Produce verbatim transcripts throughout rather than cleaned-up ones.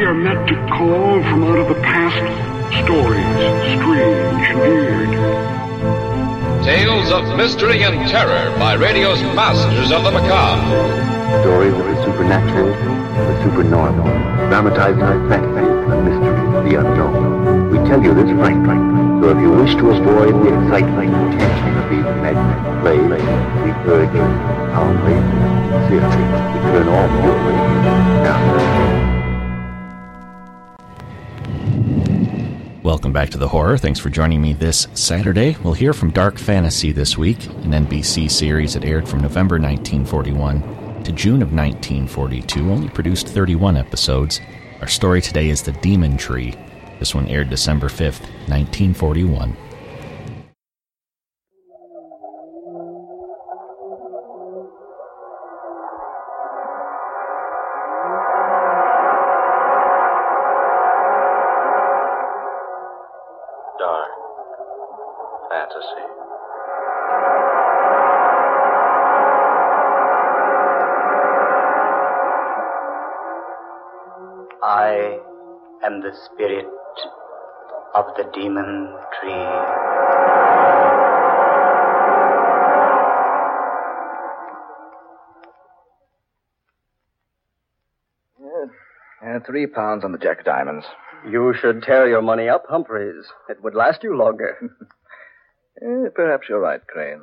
are meant to call from out of the past stories, strange and weird. Tales of mystery and terror by radio's masters of the macabre. Stories of the supernatural, the supernormal, dramatized fantasy, the mystery, the unknown. We tell you this frankly, so if you wish to avoid the excitement and tension of these imaginary plays, we urge you, calmly, sincerely, to turn off your radio now. Welcome back to The Horror. Thanks for joining me this Saturday. We'll hear from Dark Fantasy this week, an N B C series that aired from November nineteen forty-one to June of nineteen forty-two, only produced thirty-one episodes. Our story today is The Demon Tree. This one aired December fifth, nineteen forty-one. Dark Fantasy. I am the spirit of the demon tree. Yeah, three pounds on the Jack of Diamonds. You should tear your money up, Humphreys. It would last you longer. Eh, perhaps you're right, Crane.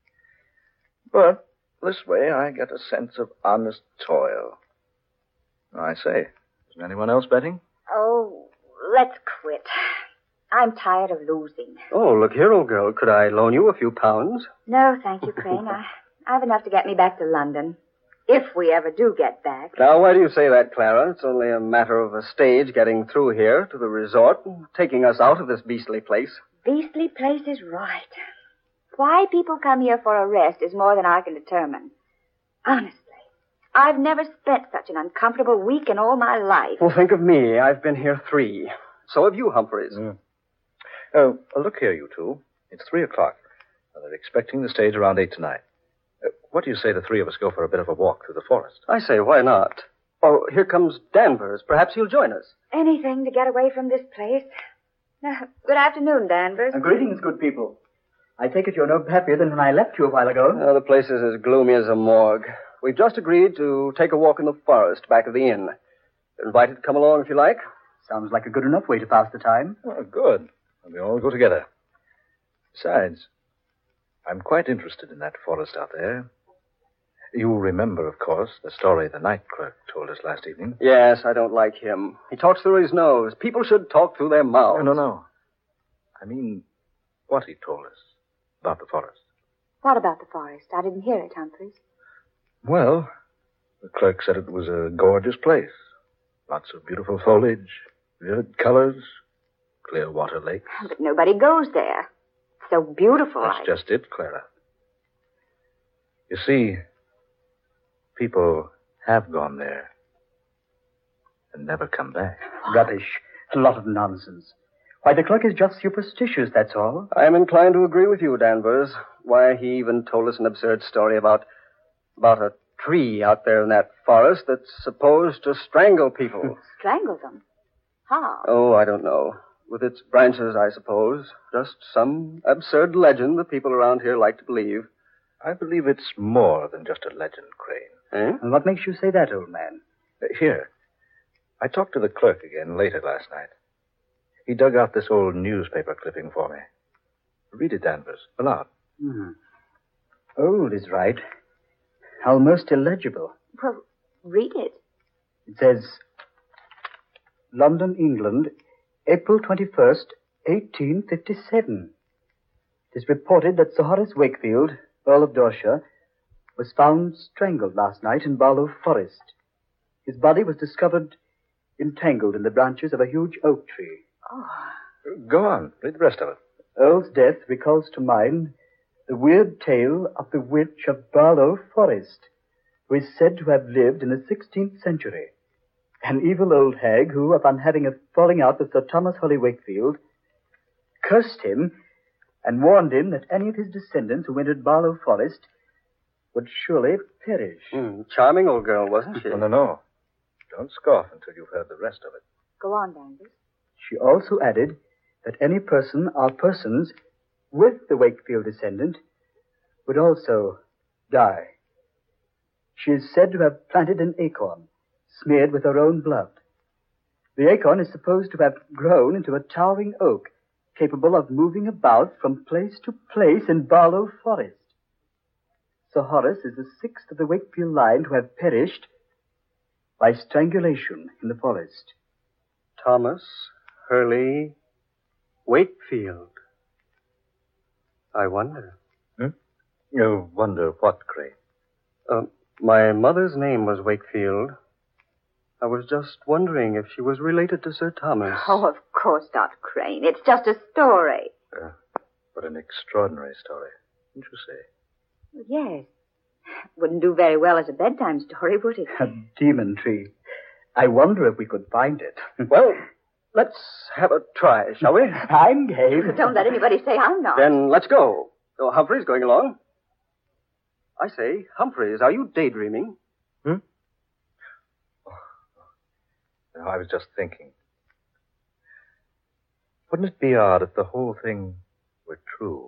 But this way I get a sense of honest toil. I say, isn't anyone else betting? Oh, let's quit. I'm tired of losing. Oh, look here, old girl. Could I loan you a few pounds? No, thank you, Crane. I, I have enough to get me back to London. If we ever do get back. Now, why do you say that, Clara? It's only a matter of a stage getting through here to the resort and taking us out of this beastly place. Beastly place is right. Why people come here for a rest is more than I can determine. Honestly, I've never spent such an uncomfortable week in all my life. Well, think of me. I've been here three. So have you, Humphreys. Mm. Oh, look here, you two. It's three o'clock. They're expecting the stage around eight tonight. Uh, what do you say the three of us go for a bit of a walk through the forest? I say, why not? Oh, here comes Danvers. Perhaps he'll join us. Anything to get away from this place. Uh, good afternoon, Danvers. Uh, greetings, good people. I take it you're no happier than when I left you a while ago. Oh, the place is as gloomy as a morgue. We've just agreed to take a walk in the forest back of the inn. You're invited to come along if you like. Sounds like a good enough way to pass the time. Oh, good. And we all go together. Besides, I'm quite interested in that forest out there. You remember, of course, the story the night clerk told us last evening. Yes, I don't like him. He talks through his nose. People should talk through their mouths. No, no, no. I mean, what he told us about the forest. What about the forest? I didn't hear it, Humphreys. Well, the clerk said it was a gorgeous place. Lots of beautiful foliage, vivid colors, clear water lakes. But nobody goes there. So beautiful. That's I... just it, Clara. You see, people have gone there and never come back. Rubbish. A lot of nonsense. Why, the clerk is just superstitious, that's all. I'm inclined to agree with you, Danvers. Why, he even told us an absurd story about, about a tree out there in that forest that's supposed to strangle people. Strangle them? How? Oh, I don't know. With its branches, I suppose. Just some absurd legend that people around here like to believe. I believe it's more than just a legend, Crane. Eh? And what makes you say that, old man? Uh, here. I talked to the clerk again later last night. He dug out this old newspaper clipping for me. Read it, Danvers, aloud. Hmm. Old is right. Almost illegible. Well, read it. It says, London, England, April twenty-first, eighteen fifty-seven. It is reported that Sir Horace Wakefield, Earl of Dorset, was found strangled last night in Barlow Forest. His body was discovered entangled in the branches of a huge oak tree. Oh. Go on. Read the rest of it. Earl's death recalls to mind the weird tale of the witch of Barlow Forest, who is said to have lived in the sixteenth century. An evil old hag who, upon having a falling out with Sir Thomas Holly Wakefield, cursed him and warned him that any of his descendants who entered Barlow Forest would surely perish. Mm, charming old girl, wasn't she? No, no, no. Don't scoff until you've heard the rest of it. Go on, Danvers. She also added that any person or persons with the Wakefield descendant would also die. She is said to have planted an acorn, smeared with her own blood. The acorn is supposed to have grown into a towering oak, capable of moving about from place to place in Barlow Forest. Sir Horace is the sixth of the Wakefield line to have perished by strangulation in the forest. Thomas Hurley Wakefield. I wonder. Hmm? You wonder what, Gray? Uh, my mother's name was Wakefield. I was just wondering if she was related to Sir Thomas. Oh, of course not, Crane. It's just a story. Uh, what an extraordinary story. Didn't you say? Yes. Wouldn't do very well as a bedtime story, would it? A demon tree. I wonder if we could find it. Well, let's have a try, shall we? I'm game. Don't let anybody say I'm not. Then let's go. Oh, Humphrey's going along. I say, Humphreys, are you daydreaming? Hmm? No, I was just thinking. Wouldn't it be odd if the whole thing were true?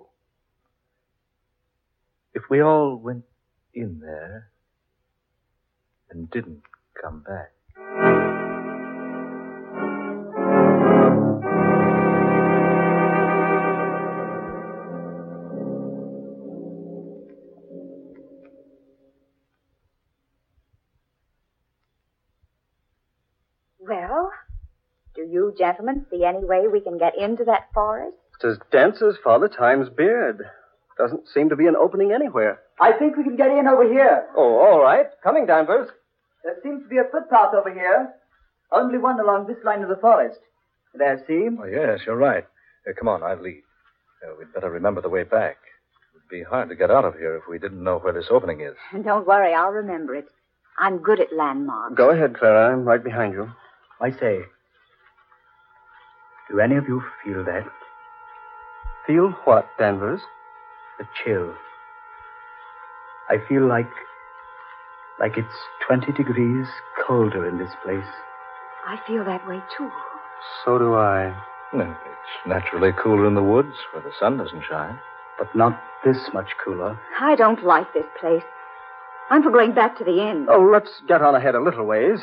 If we all went in there and didn't come back. Well, do you gentlemen see any way we can get into that forest? It's as dense as Father Time's beard. Doesn't seem to be an opening anywhere. I think we can get in over here. Oh, all right. Coming, Danvers. There seems to be a footpath over here. Only one along this line of the forest. There, see? Oh, yes, you're right. Uh, come on, I'll lead. Uh, we'd better remember the way back. It would be hard to get out of here if we didn't know where this opening is. Don't worry, I'll remember it. I'm good at landmarks. Go ahead, Clara. I'm right behind you. I say, do any of you feel that? Feel what, Danvers? A chill. I feel like, like it's twenty degrees colder in this place. I feel that way, too. So do I. No, it's naturally cooler in the woods where the sun doesn't shine. But not this much cooler. I don't like this place. I'm for going back to the inn. Oh, let's get on ahead a little ways.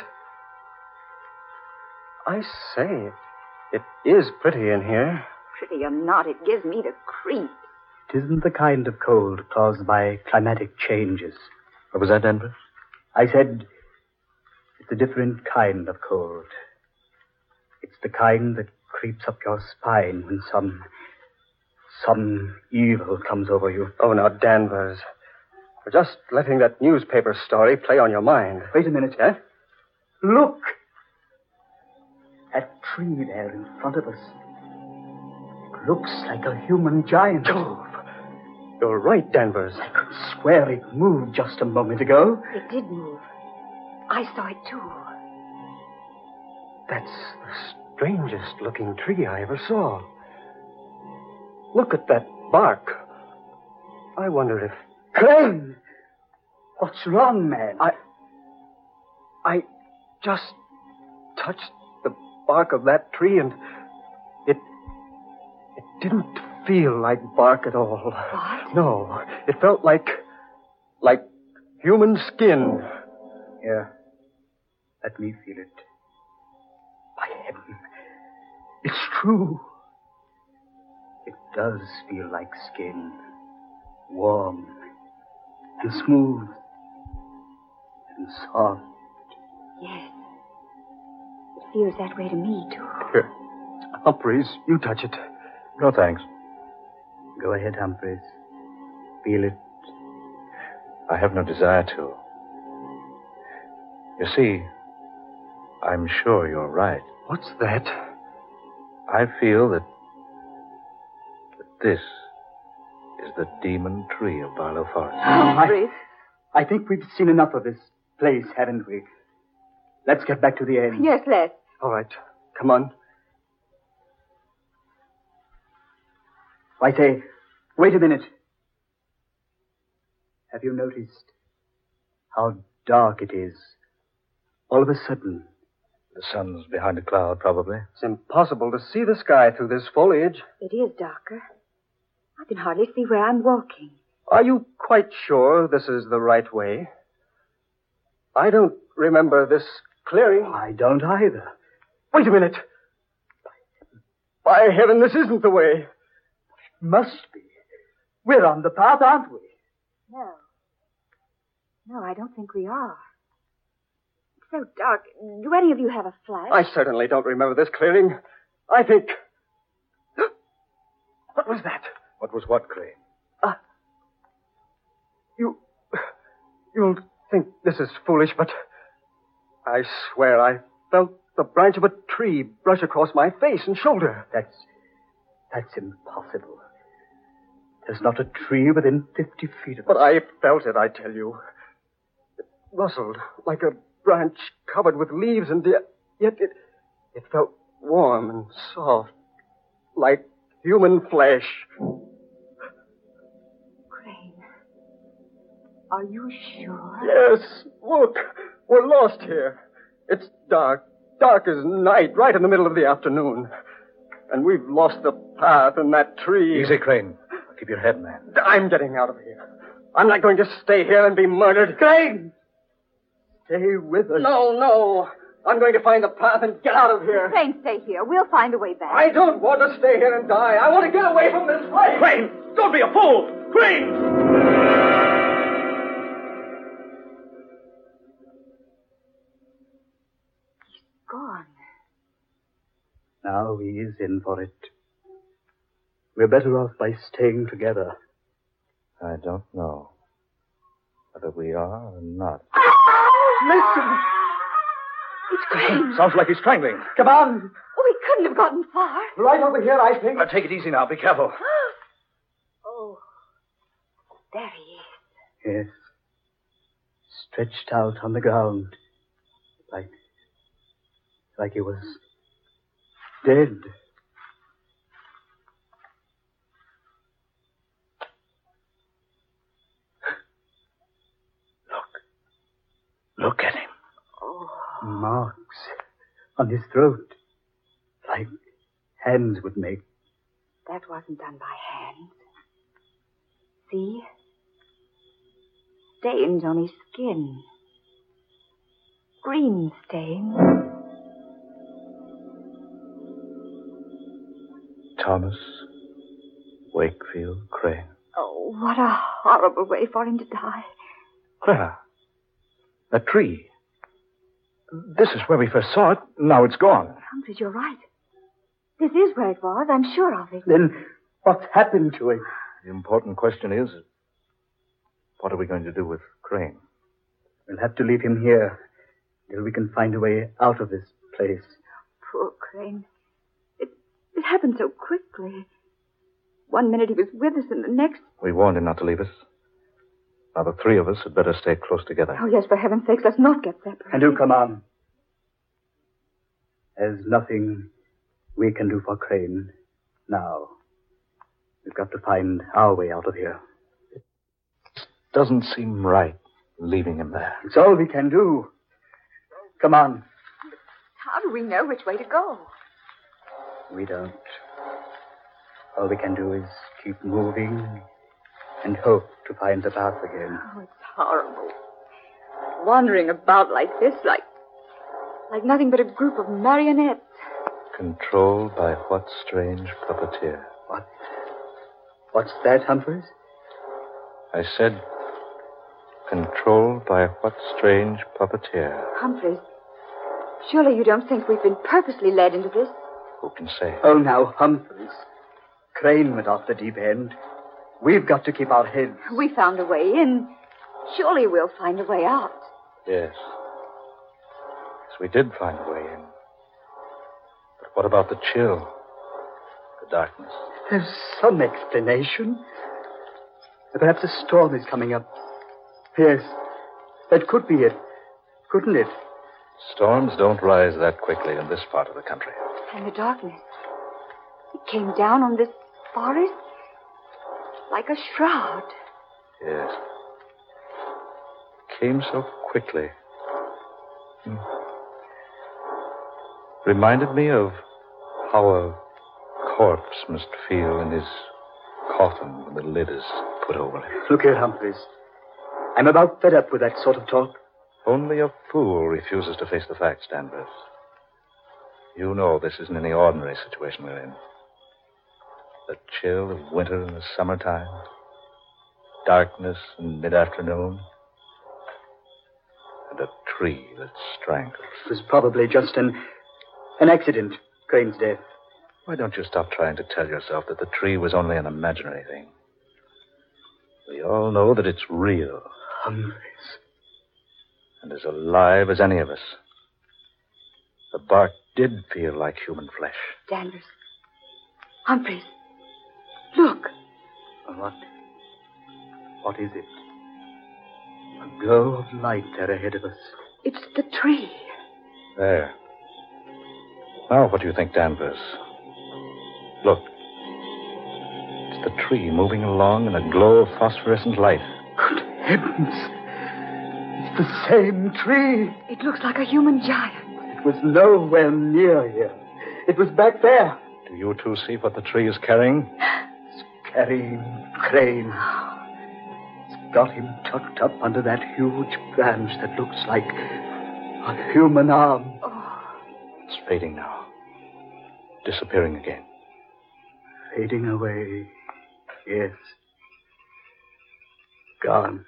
I say, it is pretty in here. Pretty or not, it gives me the creeps. It isn't the kind of cold caused by climatic changes. What was that, Denver? I said it's a different kind of cold. It's the kind that creeps up your spine when some... some evil comes over you. Oh, now, Danvers. You're just letting that newspaper story play on your mind. Wait a minute. Eh? Look! That tree there in front of us. It looks like a human giant. Jove! You're right, Danvers. I could swear it moved just a moment ago. It did move. I saw it, too. That's the strangest looking tree I ever saw. Look at that bark. I wonder if... Crane! What's wrong, man? I... I just touched the bark of that tree and it... It didn't feel like bark at all. What? No, it felt like... like human skin. Here. Let me feel it. By heaven. It's true. It does feel like skin. Warm. And smooth. And soft. Yes. It feels that way to me, too. Here. Humphreys, you touch it. No, thanks. Go ahead, Humphreys. Feel it. I have no desire to. You see, I'm sure you're right. What's that? I feel that, that this is the demon tree of Barlow Forest. Humphreys. I, I think we've seen enough of this place, haven't we? Let's get back to the inn. Yes, let's. All right. Come on. I say, wait a minute. Have you noticed how dark it is? All of a sudden, The sun's behind a cloud, probably. It's impossible to see the sky through this foliage. It is darker. I can hardly see where I'm walking. Are you quite sure this is the right way? I don't remember this clearing. I don't either. Wait a minute. By heaven, this isn't the way. It must be. We're on the path, aren't we? No. No, I don't think we are. It's so dark. Do any of you have a flash? I certainly don't remember this clearing. I think... What was that? What was what, Crane? Uh, you... You'll think this is foolish, but I swear I felt the branch of a tree brush across my face and shoulder. That's... that's impossible. There's not a tree within fifty feet of us. But I felt it, I tell you. It rustled like a branch covered with leaves, and yet it, it felt warm and soft, like human flesh. Crane, are you sure? Yes. Look, we're lost here. It's dark, dark as night, right in the middle of the afternoon. And we've lost the path and that tree. Easy, Crane. Keep your head, man. I'm getting out of here. I'm not going to stay here and be murdered. Crane! Stay with us. No, no. I'm going to find the path and get out of here. Crane, stay here. We'll find a way back. I don't want to stay here and die. I want to get away from this place. Crane! Don't be a fool! Crane! He's gone. Now he is in for it. We're better off by staying together. I don't know whether we are or not. Listen. It's Crane. Sounds like he's strangling. Come on. Oh, he couldn't have gotten far. Right over here, I think. Now, take it easy now. Be careful. Oh, there he is. Yes. Stretched out on the ground. Like... like he was... dead. Look at him. Oh. Marks on his throat. Like hands would make. That wasn't done by hand. See? Stains on his skin. Green stains. Thomas Wakefield Crane. Oh, what a horrible way for him to die. Clara, that tree. This is where we first saw it. Now it's gone. Humphreys, you're right. This is where it was. I'm sure of it. Then what's happened to it? The important question is, what are we going to do with Crane? We'll have to leave him here till we can find a way out of this place. Poor Crane. It, it happened so quickly. One minute he was with us, and the next... We warned him not to leave us. Now, the three of us had better stay close together. Oh, yes, for heaven's sakes, let's not get separated. And do come on. There's nothing we can do for Crane now. We've got to find our way out of here. It doesn't seem right leaving him there. It's all we can do. Come on. How do we know which way to go? We don't. All we can do is keep moving and hope to find the path again. Oh, it's horrible. Wandering about like this, like... like nothing but a group of marionettes. Controlled by what strange puppeteer? What? What's that, Humphreys? I said, controlled by what strange puppeteer? Humphreys, surely you don't think we've been purposely led into this? Who can say? Oh, now, Humphreys. Crane went off the deep end. We've got to keep our heads. We found a way in. Surely we'll find a way out. Yes. Yes, we did find a way in. But what about the chill? The darkness? There's some explanation. Perhaps a storm is coming up. Yes, that could be it, couldn't it? Storms don't rise that quickly in this part of the country. And the darkness. It came down on this forest like a shroud. Yes. Came so quickly. reminded me of how a corpse must feel in his coffin when the lid is put over him. Look here, Humphreys. I'm about fed up with that sort of talk. Only a fool refuses to face the facts, Danvers. You know this isn't any ordinary situation we're in. The chill of winter in the summertime, darkness in mid-afternoon, and a tree that strangles. It was probably just an, an accident, Crane's death. Why don't you stop trying to tell yourself that the tree was only an imaginary thing? We all know that it's real. Humphreys. And as alive as any of us. The bark did feel like human flesh. Danvers. Humphreys. Look. What? What is it? A glow of light there ahead of us. It's the tree. There. Now what do you think, Danvers? Look. It's the tree moving along in a glow of phosphorescent light. Good heavens. It's the same tree. It looks like a human giant. It was nowhere near here. It was back there. Do you two see what the tree is carrying? It's carrying Crane. It's got him tucked up under that huge branch that looks like a human arm. Oh. It's fading now. Disappearing again. Fading away. Yes. Gone.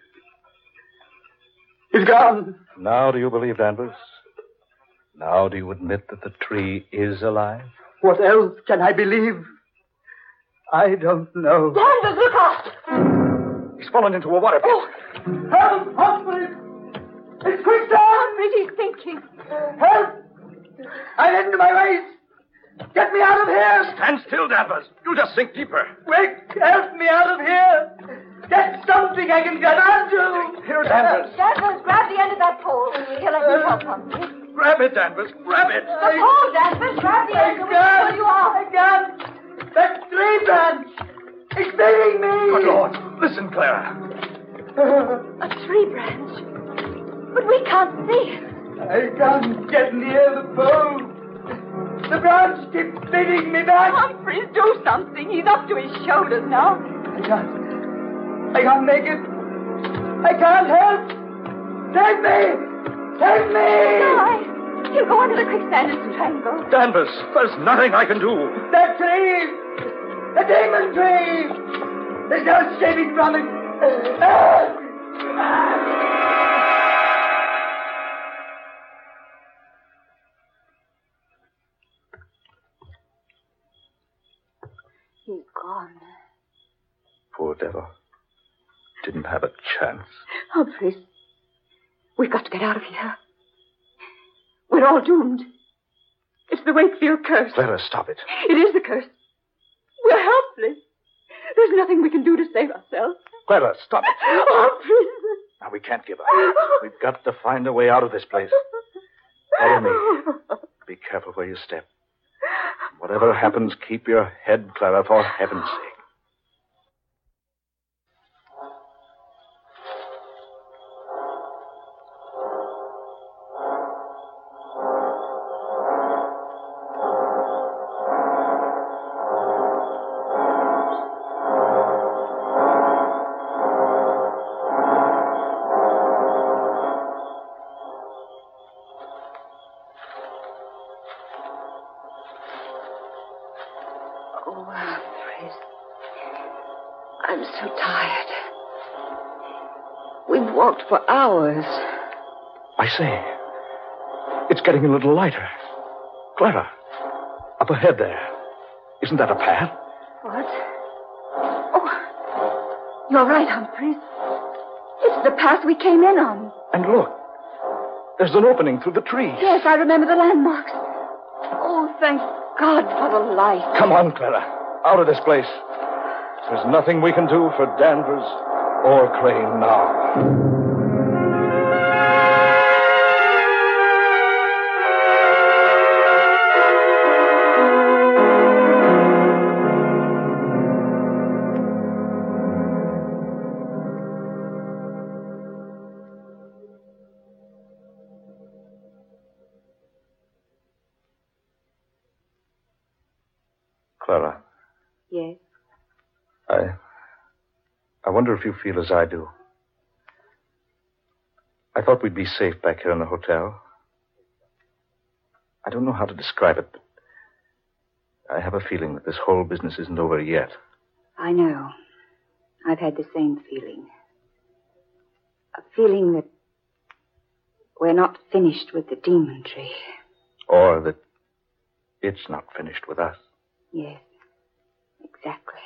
It's gone. Now do you believe, Danvers? Now do you admit that the tree is alive? What else can I believe? I don't know. Danvers, look out! He's fallen into a water pit. Oh. Help! Humphreys! It's quicksand! Humphreys, he's sinking. Help! I'm into my waist! Get me out of here! Stand still, Danvers. You'll just sink deeper. Quick! Help me out of here! Get something I can get onto! Here, Danvers. Danvers, grab the end of that pole. Here, let me help Humphreys. Grab it, Danvers. Grab it. The pole, Danvers. Grab the end. I We'll pull you out. I can't! That tree branch! It's beating me! Good Lord. Listen, Clara. A tree branch. But we can't see it. I can't get near the pole. The branch keeps beating me back. Humphreys, do something. He's up to his shoulders now. I can't. I can't make it. I can't help. Save me! Save me! No, he'll go under the quicksand and strangle. Danvers, there's nothing I can do. That tree! The demon tree! There's no escaping from it. He's gone. Poor devil. Didn't have a chance. Humphreys, we've got to get out of here. We're all doomed. It's the Wakefield curse. Clara, stop it. It is the curse. We're helpless. There's nothing we can do to save ourselves. Clara, stop it. Humphreys. Now, we can't give up. We've got to find a way out of this place. Follow me. Be careful where you step. Whatever happens, keep your head, Clara, for heaven's sake. Oh, Humphreys. I'm so tired. We've walked for hours. I say, it's getting a little lighter. Clara, up ahead there. Isn't that a path? What? Oh, you're right, Humphreys. It's the path we came in on. And look, there's an opening through the trees. Yes, I remember the landmarks. Oh, thank God for the light. Come on, Clara. Out of this place. There's nothing we can do for Danvers or Crane now. Clara. Yes? I... I wonder if you feel as I do. I thought we'd be safe back here in the hotel. I don't know how to describe it, but I have a feeling that this whole business isn't over yet. I know. I've had the same feeling. A feeling that we're not finished with the demon tree. Or that it's not finished with us. Yes, exactly.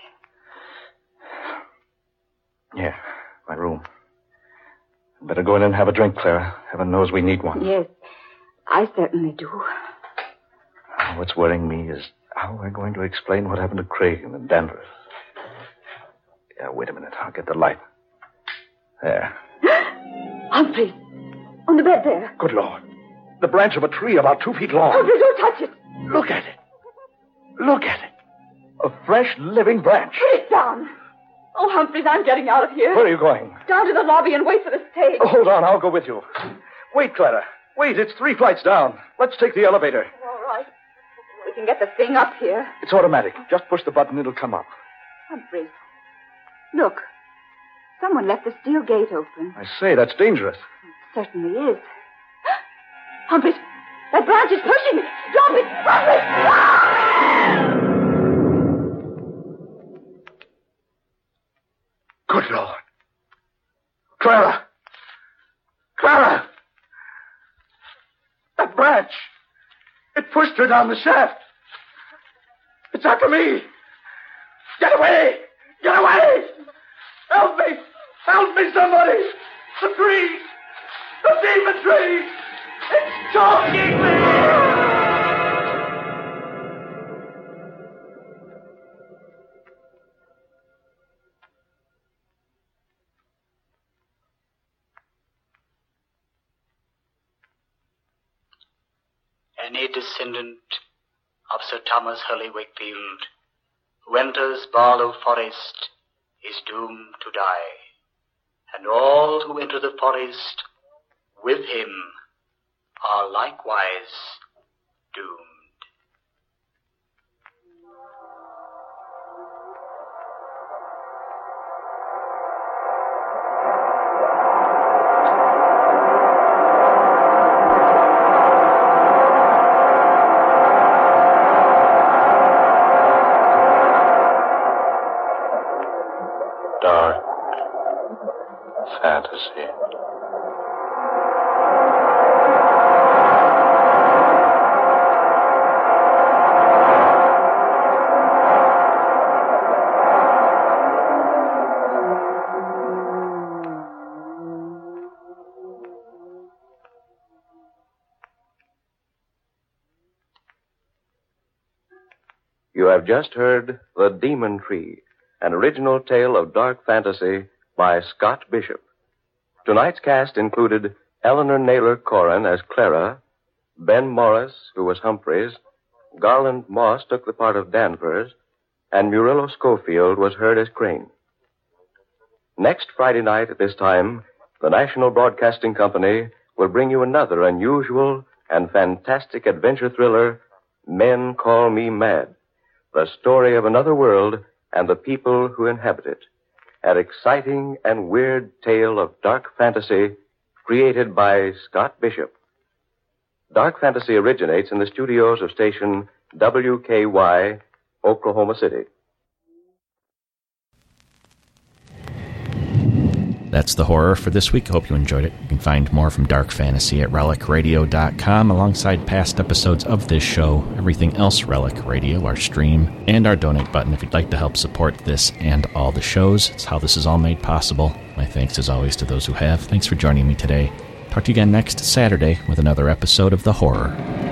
Yeah, my room. Better go in and have a drink, Clara. Heaven knows we need one. Yes, I certainly do. What's worrying me is how we're going to explain what happened to Craig and Danvers. Yeah, wait a minute. I'll get the light. There. Humphrey, on the bed there. Good Lord. The branch of a tree about two feet long. Humphrey, don't touch it. Look at it. Look at it. A fresh, living branch. Put it down. Oh, Humphreys, I'm getting out of here. Where are you going? Down to the lobby and wait for the stage. Oh, hold on. I'll go with you. Wait, Clara. Wait, it's three flights down. Let's take the elevator. All right. We can get the thing up here. It's automatic. Just push the button, it'll come up. Humphreys, look. Someone left the steel gate open. I say, that's dangerous. It certainly is. Humphreys, that branch is pushing. Stop it! Humphreys! Ah! Good Lord. Clara! Clara! That branch! It pushed her down the shaft. It's after me. Get away! Get away! Help me! Help me, somebody! The tree! The demon tree! It's choking me! Any descendant of Sir Thomas Hurley Wakefield who enters Barlow Forest is doomed to die, and all who enter the forest with him are likewise doomed. Dark fantasy. You have just heard The Demon Tree, an original tale of dark fantasy by Scott Bishop. Tonight's cast included Eleanor Naylor Corrin as Clara, Ben Morris, who was Humphreys, Garland Moss took the part of Danvers, and Murillo Schofield was heard as Crane. Next Friday night at this time, the National Broadcasting Company will bring you another unusual and fantastic adventure thriller, Men Call Me Mad, the story of another world and the people who inhabit it. An exciting and weird tale of dark fantasy created by Scott Bishop. Dark fantasy originates in the studios of station W K Y, Oklahoma City. That's the horror for this week. I hope you enjoyed it. You can find more from Dark Fantasy at relic radio dot com alongside past episodes of this show, everything else Relic Radio, our stream, and our donate button if you'd like to help support this and all the shows. It's how this is all made possible. My thanks as always to those who have. Thanks for joining me today. Talk to you again next Saturday with another episode of The Horror.